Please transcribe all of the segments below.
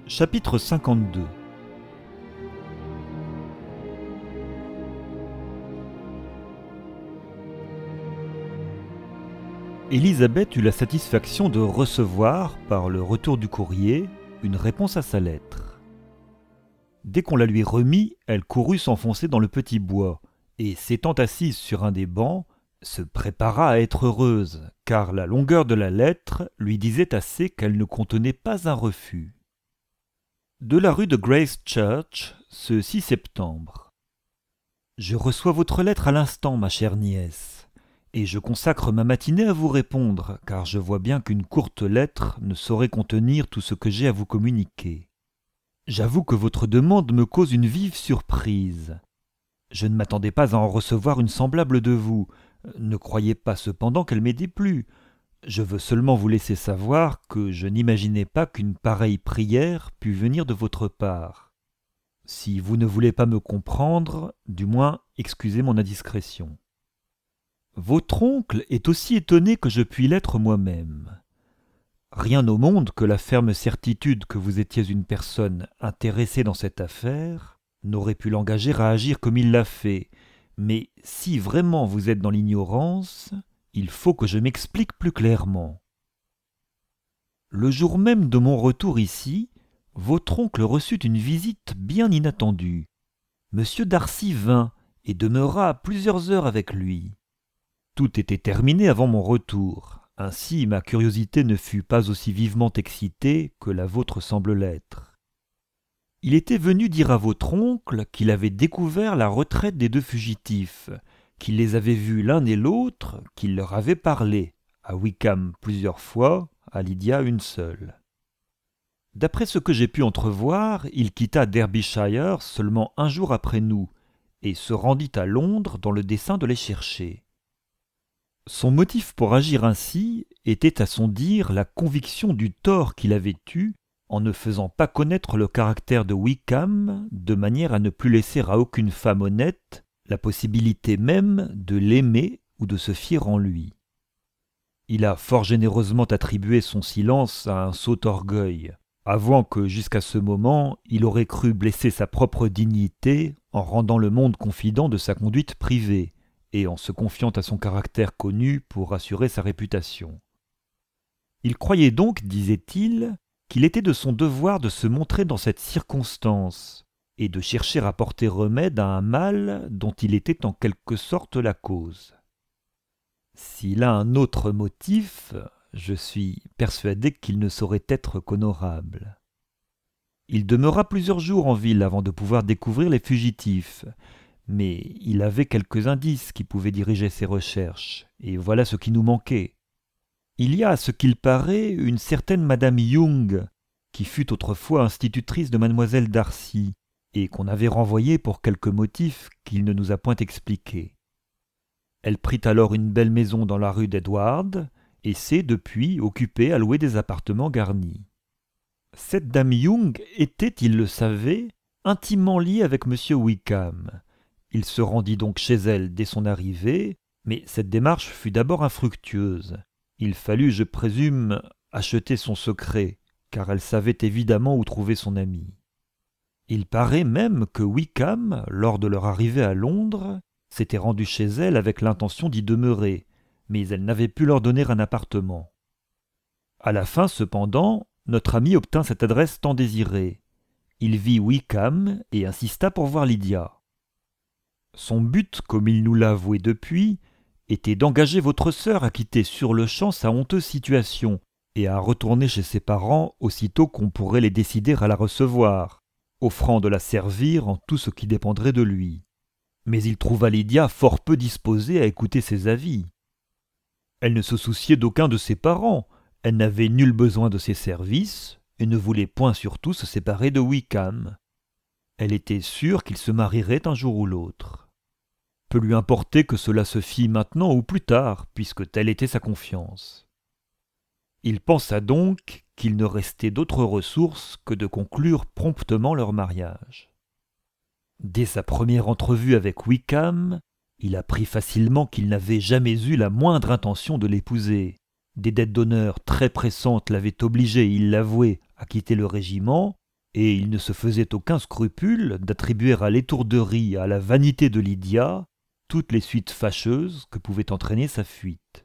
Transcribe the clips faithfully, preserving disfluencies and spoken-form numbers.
Chapitre cinquante-deux. Élisabeth eut la satisfaction de recevoir, par le retour du courrier, une réponse à sa lettre. Dès qu'on la lui remit, elle courut s'enfoncer dans le petit bois, et s'étant assise sur un des bancs, se prépara à être heureuse, car la longueur de la lettre lui disait assez qu'elle ne contenait pas un refus. De la rue de Grace Church, ce six septembre. Je reçois votre lettre à l'instant, ma chère nièce, et je consacre ma matinée à vous répondre, car je vois bien qu'une courte lettre ne saurait contenir tout ce que j'ai à vous communiquer. J'avoue que votre demande me cause une vive surprise. Je ne m'attendais pas à en recevoir une semblable de vous. Ne croyez pas cependant qu'elle m'ait déplu. Je veux seulement vous laisser savoir que je n'imaginais pas qu'une pareille prière pût venir de votre part. Si vous ne voulez pas me comprendre, du moins excusez mon indiscrétion. Votre oncle est aussi étonné que je puis l'être moi-même. Rien au monde que la ferme certitude que vous étiez une personne intéressée dans cette affaire n'aurait pu l'engager à agir comme il l'a fait, mais si vraiment vous êtes dans l'ignorance, il faut que je m'explique plus clairement. Le jour même de mon retour ici, votre oncle reçut une visite bien inattendue. Monsieur Darcy vint et demeura plusieurs heures avec lui. Tout était terminé avant mon retour, ainsi ma curiosité ne fut pas aussi vivement excitée que la vôtre semble l'être. Il était venu dire à votre oncle qu'il avait découvert la retraite des deux fugitifs, qu'il les avait vus l'un et l'autre, qu'il leur avait parlé, à Wickham plusieurs fois, à Lydia une seule. D'après ce que j'ai pu entrevoir, il quitta Derbyshire seulement un jour après nous, et se rendit à Londres dans le dessein de les chercher. Son motif pour agir ainsi était à son dire la conviction du tort qu'il avait eu en ne faisant pas connaître le caractère de Wickham, de manière à ne plus laisser à aucune femme honnête la possibilité même de l'aimer ou de se fier en lui. Il a fort généreusement attribué son silence à un sot orgueil, avouant que jusqu'à ce moment il aurait cru blesser sa propre dignité en rendant le monde confident de sa conduite privée et en se confiant à son caractère connu pour assurer sa réputation. Il croyait donc, disait-il, qu'il était de son devoir de se montrer dans cette circonstance et de chercher à porter remède à un mal dont il était en quelque sorte la cause. S'il a un autre motif, je suis persuadé qu'il ne saurait être qu'honorable. Il demeura plusieurs jours en ville avant de pouvoir découvrir les fugitifs, mais il avait quelques indices qui pouvaient diriger ses recherches, et voilà ce qui nous manquait. Il y a, à ce qu'il paraît, une certaine Madame Young, qui fut autrefois institutrice de Mademoiselle Darcy, et qu'on avait renvoyée pour quelque motif qu'il ne nous a point expliqué. Elle prit alors une belle maison dans la rue d'Edward, et s'est depuis occupée à louer des appartements garnis. Cette dame Young était, il le savait, intimement liée avec M. Wickham. Il se rendit donc chez elle dès son arrivée, mais cette démarche fut d'abord infructueuse. Il fallut, je présume, acheter son secret, car elle savait évidemment où trouver son ami. Il paraît même que Wickham, lors de leur arrivée à Londres, s'était rendu chez elle avec l'intention d'y demeurer, mais elle n'avait pu leur donner un appartement. À la fin, cependant, notre ami obtint cette adresse tant désirée. Il vit Wickham et insista pour voir Lydia. Son but, comme il nous l'a avoué depuis, était d'engager votre sœur à quitter sur-le-champ sa honteuse situation et à retourner chez ses parents aussitôt qu'on pourrait les décider à la recevoir, offrant de la servir en tout ce qui dépendrait de lui. Mais il trouva Lydia fort peu disposée à écouter ses avis. Elle ne se souciait d'aucun de ses parents, elle n'avait nul besoin de ses services et ne voulait point surtout se séparer de Wickham. Elle était sûre qu'il se marierait un jour ou l'autre. Peu lui importait que cela se fît maintenant ou plus tard, puisque telle était sa confiance. Il pensa donc qu'il ne restait d'autre ressource que de conclure promptement leur mariage. Dès sa première entrevue avec Wickham, il apprit facilement qu'il n'avait jamais eu la moindre intention de l'épouser. Des dettes d'honneur très pressantes l'avaient obligé, il l'avouait, à quitter le régiment, et il ne se faisait aucun scrupule d'attribuer à l'étourderie et à la vanité de Lydia toutes les suites fâcheuses que pouvait entraîner sa fuite.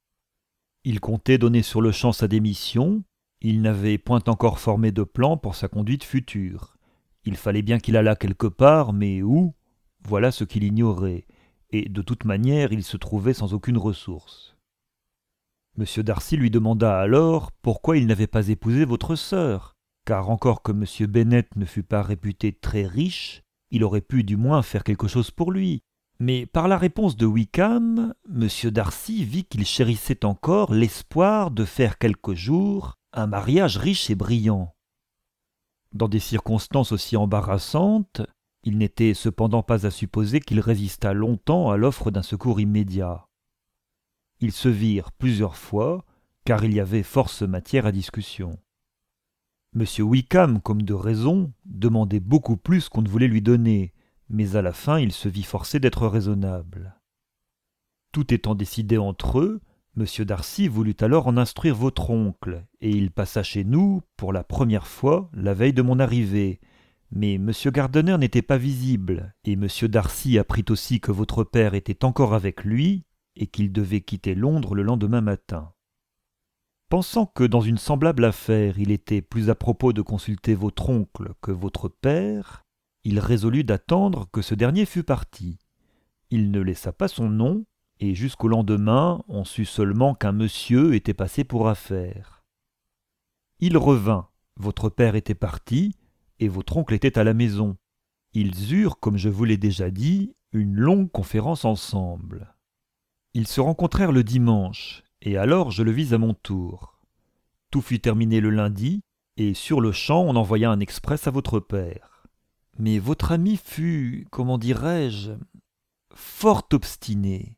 Il comptait donner sur-le-champ sa démission, il n'avait point encore formé de plan pour sa conduite future. Il fallait bien qu'il allât quelque part, mais où? Voilà ce qu'il ignorait, et de toute manière il se trouvait sans aucune ressource. Monsieur Darcy lui demanda alors pourquoi il n'avait pas épousé votre sœur, car encore que Monsieur Bennet ne fût pas réputé très riche, il aurait pu du moins faire quelque chose pour lui. Mais par la réponse de Wickham, Monsieur Darcy vit qu'il chérissait encore l'espoir de faire quelque jour un mariage riche et brillant. Dans des circonstances aussi embarrassantes, il n'était cependant pas à supposer qu'il résistât longtemps à l'offre d'un secours immédiat. Ils se virent plusieurs fois, car il y avait force matière à discussion. Monsieur Wickham, comme de raison, demandait beaucoup plus qu'on ne voulait lui donner, mais à la fin il se vit forcé d'être raisonnable. Tout étant décidé entre eux, Monsieur Darcy voulut alors en instruire votre oncle, et il passa chez nous, pour la première fois, la veille de mon arrivée. Mais Monsieur Gardiner n'était pas visible, et Monsieur Darcy apprit aussi que votre père était encore avec lui, et qu'il devait quitter Londres le lendemain matin. Pensant que dans une semblable affaire il était plus à propos de consulter votre oncle que votre père, il résolut d'attendre que ce dernier fût parti. Il ne laissa pas son nom, et jusqu'au lendemain on sut seulement qu'un monsieur était passé pour affaire. Il revint, votre père était parti, et votre oncle était à la maison. Ils eurent, comme je vous l'ai déjà dit, une longue conférence ensemble. Ils se rencontrèrent le dimanche, et alors je le vis à mon tour. Tout fut terminé le lundi, et sur-le-champ on envoya un express à votre père. Mais votre ami fut, comment dirais-je, fort obstiné.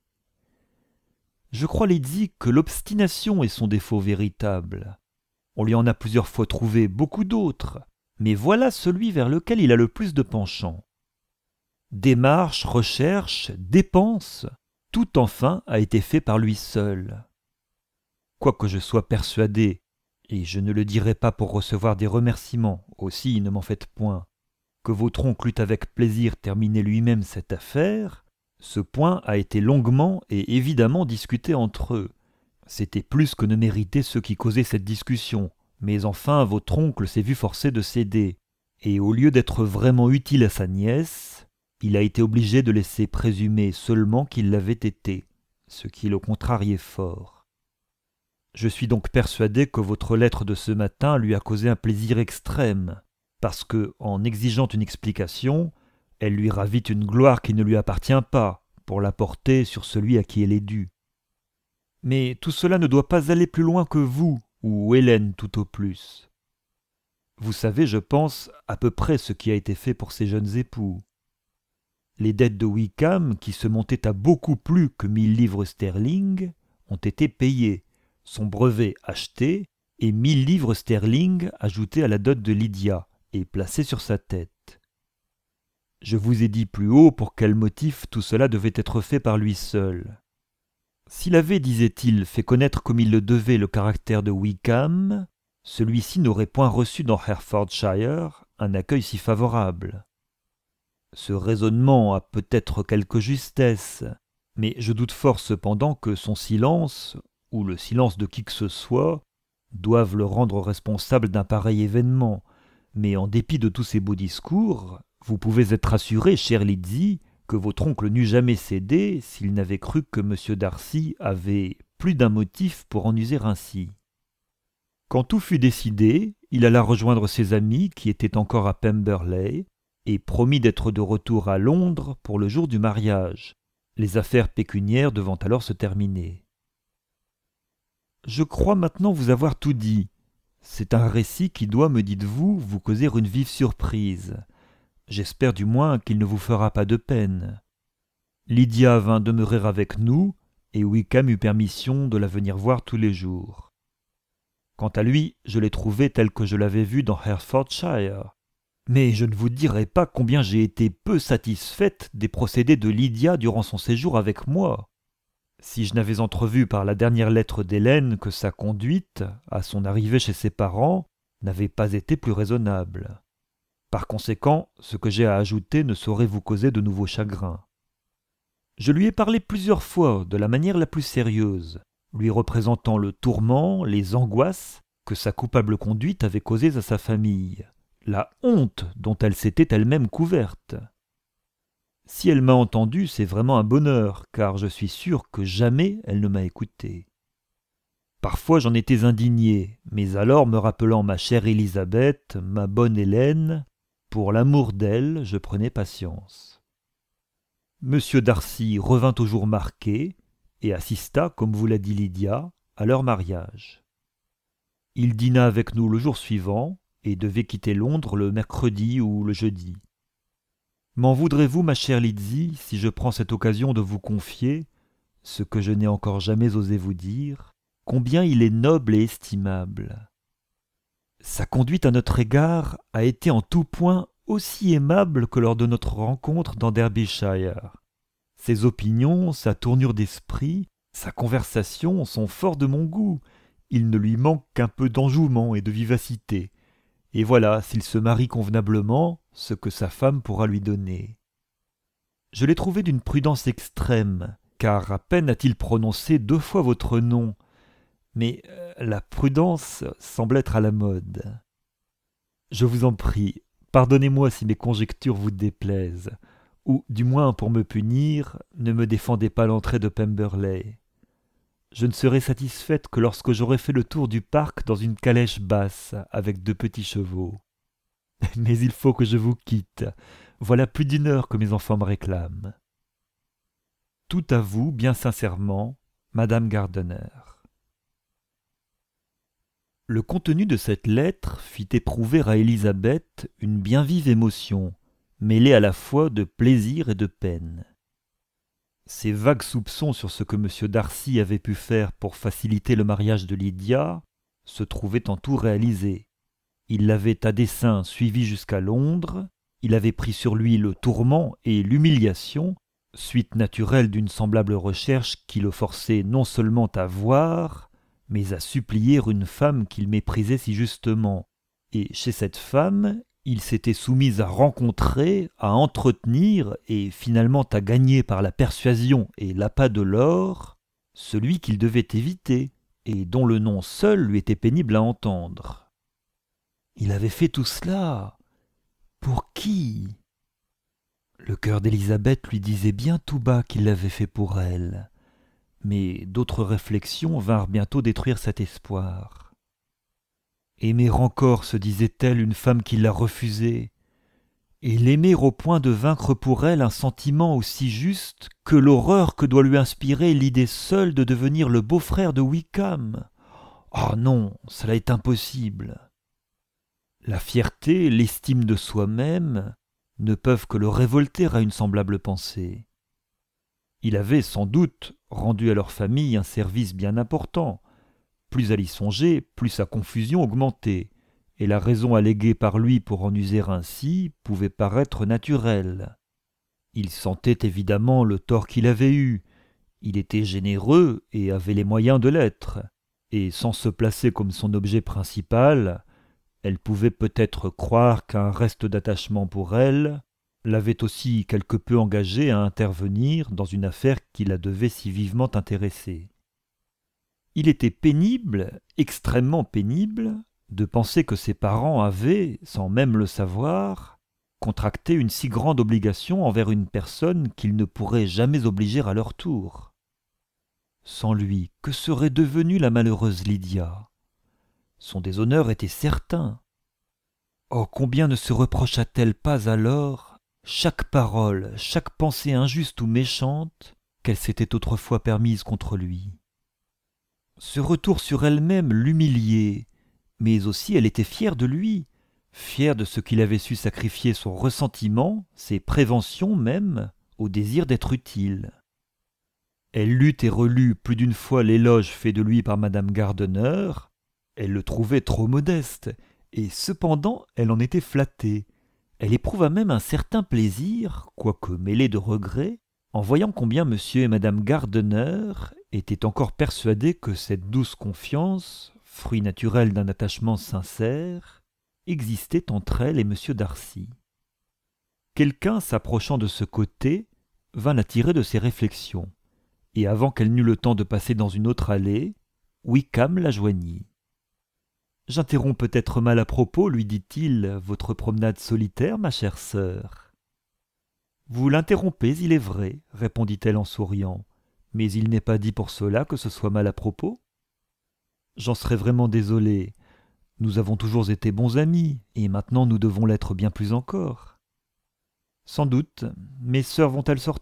Je crois, Lydie, que l'obstination est son défaut véritable. On lui en a plusieurs fois trouvé beaucoup d'autres, mais voilà celui vers lequel il a le plus de penchant. Démarches, recherches, dépenses, tout enfin a été fait par lui seul. Quoique je sois persuadé, et je ne le dirai pas pour recevoir des remerciements, aussi ne m'en faites point, que votre oncle eût avec plaisir terminé lui-même cette affaire, ce point a été longuement et évidemment discuté entre eux. C'était plus que ne méritaient ceux qui causaient cette discussion, mais enfin votre oncle s'est vu forcé de céder, et au lieu d'être vraiment utile à sa nièce, il a été obligé de laisser présumer seulement qu'il l'avait été, ce qui le contrariait fort. Je suis donc persuadé que votre lettre de ce matin lui a causé un plaisir extrême, parce que, en exigeant une explication, elle lui ravit une gloire qui ne lui appartient pas, pour la porter sur celui à qui elle est due. Mais tout cela ne doit pas aller plus loin que vous, ou Hélène tout au plus. Vous savez, je pense, à peu près ce qui a été fait pour ces jeunes époux. Les dettes de Wickham, qui se montaient à beaucoup plus que mille livres sterling, ont été payées, son brevet acheté, et mille livres sterling ajoutés à la dot de Lydia, et placés sur sa tête. Je vous ai dit plus haut pour quel motif tout cela devait être fait par lui seul. S'il avait, disait-il, fait connaître comme il le devait le caractère de Wickham, celui-ci n'aurait point reçu dans Hertfordshire un accueil si favorable. Ce raisonnement a peut-être quelque justesse, mais je doute fort cependant que son silence, ou le silence de qui que ce soit, doive le rendre responsable d'un pareil événement. Mais en dépit de tous ces beaux discours, vous pouvez être assuré, chère Lydie, que votre oncle n'eût jamais cédé s'il n'avait cru que M. Darcy avait plus d'un motif pour en user ainsi. Quand tout fut décidé, il alla rejoindre ses amis qui étaient encore à Pemberley et promit d'être de retour à Londres pour le jour du mariage, les affaires pécuniaires devant alors se terminer. Je crois maintenant vous avoir tout dit. C'est un récit qui doit, me dites-vous, vous causer une vive surprise. J'espère du moins qu'il ne vous fera pas de peine. Lydia vint demeurer avec nous, et Wickham eut permission de la venir voir tous les jours. Quant à lui, je l'ai trouvé tel que je l'avais vu dans Hertfordshire. Mais je ne vous dirai pas combien j'ai été peu satisfaite des procédés de Lydia durant son séjour avec moi. Si je n'avais entrevu par la dernière lettre d'Hélène que sa conduite, à son arrivée chez ses parents, n'avait pas été plus raisonnable. Par conséquent, ce que j'ai à ajouter ne saurait vous causer de nouveaux chagrins. Je lui ai parlé plusieurs fois de la manière la plus sérieuse, lui représentant le tourment, les angoisses que sa coupable conduite avait causées à sa famille, la honte dont elle s'était elle-même couverte. Si elle m'a entendu, c'est vraiment un bonheur, car je suis sûr que jamais elle ne m'a écouté. Parfois j'en étais indigné, mais alors me rappelant ma chère Élisabeth, ma bonne Hélène, pour l'amour d'elle, je prenais patience. Monsieur Darcy revint au jour marqué et assista, comme vous l'a dit Lydia, à leur mariage. Il dîna avec nous le jour suivant et devait quitter Londres le mercredi ou le jeudi. M'en voudrez-vous, ma chère Lydie, si je prends cette occasion de vous confier, ce que je n'ai encore jamais osé vous dire, combien il est noble et estimable. Sa conduite à notre égard a été en tout point aussi aimable que lors de notre rencontre dans Derbyshire. Ses opinions, sa tournure d'esprit, sa conversation sont forts de mon goût. Il ne lui manque qu'un peu d'enjouement et de vivacité. Et voilà, s'il se marie convenablement, ce que sa femme pourra lui donner. Je l'ai trouvé d'une prudence extrême, car à peine a-t-il prononcé deux fois votre nom. Mais euh, la prudence semble être à la mode. Je vous en prie, pardonnez-moi si mes conjectures vous déplaisent, ou, du moins pour me punir, ne me défendez pas l'entrée de Pemberley. Je ne serai satisfaite que lorsque j'aurai fait le tour du parc dans une calèche basse avec deux petits chevaux. Mais il faut que je vous quitte. Voilà plus d'une heure que mes enfants me réclament. Tout à vous, bien sincèrement, Madame Gardiner. Le contenu de cette lettre fit éprouver à Élisabeth une bien vive émotion, mêlée à la fois de plaisir et de peine. Ses vagues soupçons sur ce que M. Darcy avait pu faire pour faciliter le mariage de Lydia se trouvaient en tout réalisés. Il l'avait à dessein suivie jusqu'à Londres, il avait pris sur lui le tourment et l'humiliation, suite naturelle d'une semblable recherche qui le forçait non seulement à voir, mais à supplier une femme qu'il méprisait si justement. Et chez cette femme, il s'était soumis à rencontrer, à entretenir et finalement à gagner par la persuasion et l'appât de l'or celui qu'il devait éviter et dont le nom seul lui était pénible à entendre. Il avait fait tout cela. Pour qui? Le cœur d'Élisabeth lui disait bien tout bas qu'il l'avait fait pour elle, mais d'autres réflexions vinrent bientôt détruire cet espoir. Aimer encore, se disait-elle, une femme qui l'a refusée, et l'aimer au point de vaincre pour elle un sentiment aussi juste que l'horreur que doit lui inspirer l'idée seule de devenir le beau-frère de Wickham. Ah non, cela est impossible. La fierté, l'estime de soi-même ne peuvent que le révolter à une semblable pensée. Il avait sans doute rendu à leur famille un service bien important. Plus à l'y songer, plus sa confusion augmentait, et la raison alléguée par lui pour en user ainsi pouvait paraître naturelle. Il sentait évidemment le tort qu'il avait eu, il était généreux et avait les moyens de l'être, et sans se placer comme son objet principal, elle pouvait peut-être croire qu'un reste d'attachement pour elle l'avait aussi quelque peu engagée à intervenir dans une affaire qui la devait si vivement intéresser. Il était pénible, extrêmement pénible, de penser que ses parents avaient, sans même le savoir, contracté une si grande obligation envers une personne qu'ils ne pourraient jamais obliger à leur tour. Sans lui, que serait devenue la malheureuse Lydia? Son déshonneur était certain. Oh, combien ne se reprocha-t-elle pas alors chaque parole, chaque pensée injuste ou méchante qu'elle s'était autrefois permise contre lui. Ce retour sur elle-même l'humiliait, mais aussi elle était fière de lui, fière de ce qu'il avait su sacrifier son ressentiment, ses préventions même, au désir d'être utile. Elle lut et relut plus d'une fois l'éloge fait de lui par madame Gardiner, elle le trouvait trop modeste, et cependant elle en était flattée. Elle éprouva même un certain plaisir, quoique mêlé de regret, en voyant combien monsieur et madame Gardiner étaient encore persuadés que cette douce confiance, fruit naturel d'un attachement sincère, existait entre elle et M. Darcy. Quelqu'un s'approchant de ce côté vint la tirer de ses réflexions, et avant qu'elle n'eût le temps de passer dans une autre allée, Wickham la joignit. « J'interromps peut-être mal à propos, lui dit-il, votre promenade solitaire, ma chère sœur. »« Vous l'interrompez, il est vrai, répondit-elle en souriant, mais il n'est pas dit pour cela que ce soit mal à propos. J'en serais vraiment désolé. Nous avons toujours été bons amis, et maintenant nous devons l'être bien plus encore. » « Sans doute. Mes sœurs vont-elles sortir ? » ?»«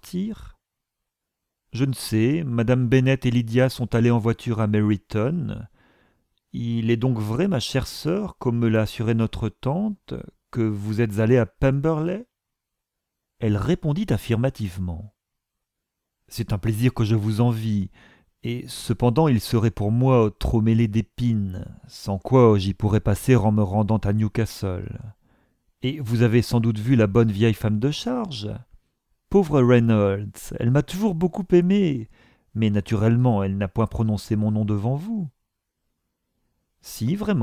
Je ne sais. Madame Bennet et Lydia sont allées en voiture à Meryton. Il est donc vrai, ma chère sœur, comme me l'a assuré notre tante, que vous êtes allée à Pemberley ? » Elle répondit affirmativement. « C'est un plaisir que je vous envie, et cependant il serait pour moi trop mêlé d'épines, sans quoi j'y pourrais passer en me rendant à Newcastle. Et vous avez sans doute vu la bonne vieille femme de charge ? Pauvre Reynolds, elle m'a toujours beaucoup aimé, mais naturellement elle n'a point prononcé mon nom devant vous. »« Si, vraiment. »«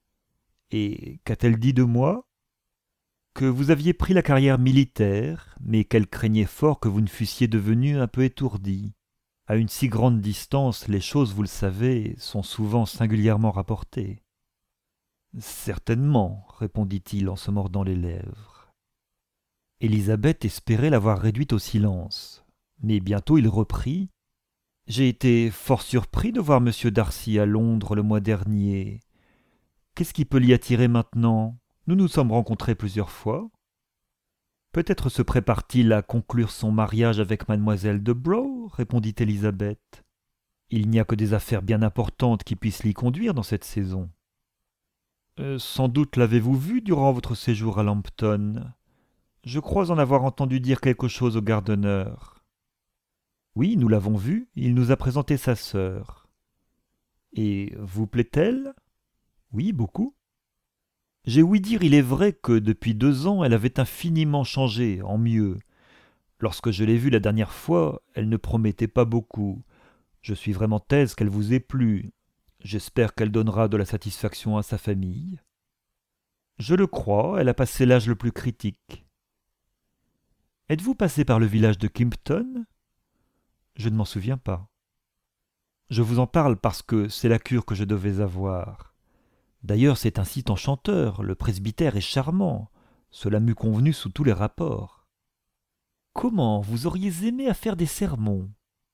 Et qu'a-t-elle dit de moi ? » ?»« Que vous aviez pris la carrière militaire, mais qu'elle craignait fort que vous ne fussiez devenu un peu étourdi. À une si grande distance, les choses, vous le savez, sont souvent singulièrement rapportées. » « Certainement, répondit-il en se mordant les lèvres. Élisabeth espérait l'avoir réduit au silence, mais bientôt il reprit. « J'ai été fort surpris de voir M. Darcy à Londres le mois dernier. Qu'est-ce qui peut l'y attirer maintenant ? Nous nous sommes rencontrés plusieurs fois. Peut-être se prépare-t-il à conclure son mariage avec mademoiselle de Brough, répondit Élisabeth. Il n'y a que des affaires bien importantes qui puissent l'y conduire dans cette saison. Euh, sans doute l'avez-vous vu durant votre séjour à Lambton. Je crois en avoir entendu dire quelque chose au gardeneur. Oui, nous l'avons vu, il nous a présenté sa sœur. Et vous plaît-elle ? Oui, beaucoup. J'ai ouï dire, il est vrai, que depuis deux ans, elle avait infiniment changé, en mieux. Lorsque je l'ai vue la dernière fois, elle ne promettait pas beaucoup. Je suis vraiment aise qu'elle vous ait plu. J'espère qu'elle donnera de la satisfaction à sa famille. Je le crois, elle a passé l'âge le plus critique. Êtes-vous passé par le village de Kimpton ? Je ne m'en souviens pas. Je vous en parle parce que c'est la cure que je devais avoir. D'ailleurs, c'est un site enchanteur, le presbytère est charmant. Cela m'eût convenu sous tous les rapports. Comment vous auriez aimé à faire des sermons ?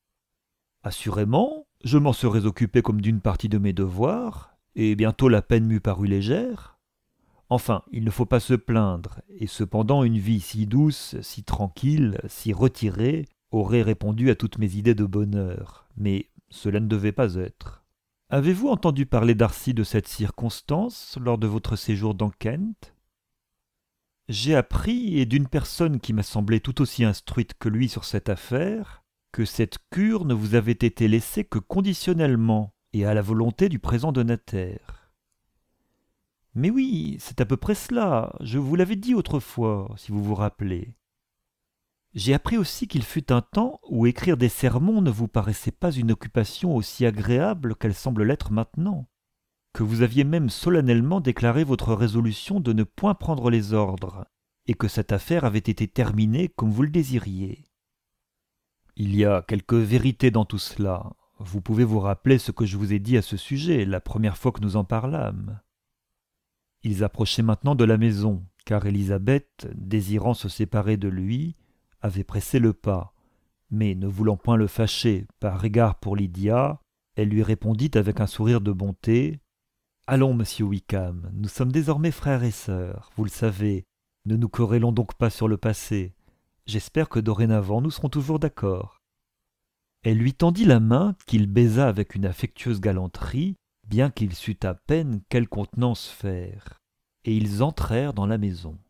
Assurément, je m'en serais occupé comme d'une partie de mes devoirs, et bientôt la peine m'eût paru légère. Enfin, il ne faut pas se plaindre, et cependant une vie si douce, si tranquille, si retirée, aurait répondu à toutes mes idées de bonheur, mais cela ne devait pas être. Avez-vous entendu parler Darcy de cette circonstance lors de votre séjour dans Kent ? J'ai appris, et d'une personne qui m'a semblé tout aussi instruite que lui sur cette affaire, que cette cure ne vous avait été laissée que conditionnellement et à la volonté du présent donataire. Mais oui, c'est à peu près cela, je vous l'avais dit autrefois, si vous vous rappelez. J'ai appris aussi qu'il fut un temps où écrire des sermons ne vous paraissait pas une occupation aussi agréable qu'elle semble l'être maintenant, que vous aviez même solennellement déclaré votre résolution de ne point prendre les ordres, et que cette affaire avait été terminée comme vous le désiriez. Il y a quelque vérité dans tout cela. Vous pouvez vous rappeler ce que je vous ai dit à ce sujet la première fois que nous en parlâmes. Ils approchaient maintenant de la maison, car Élisabeth, désirant se séparer de lui, avait pressé le pas, mais ne voulant point le fâcher par égard pour Lydia, elle lui répondit avec un sourire de bonté. « Allons, monsieur Wickham, nous sommes désormais frères et sœurs, vous le savez, ne nous querellons donc pas sur le passé. J'espère que dorénavant nous serons toujours d'accord. » Elle lui tendit la main qu'il baisa avec une affectueuse galanterie, bien qu'il sût à peine quelle contenance faire, et ils entrèrent dans la maison.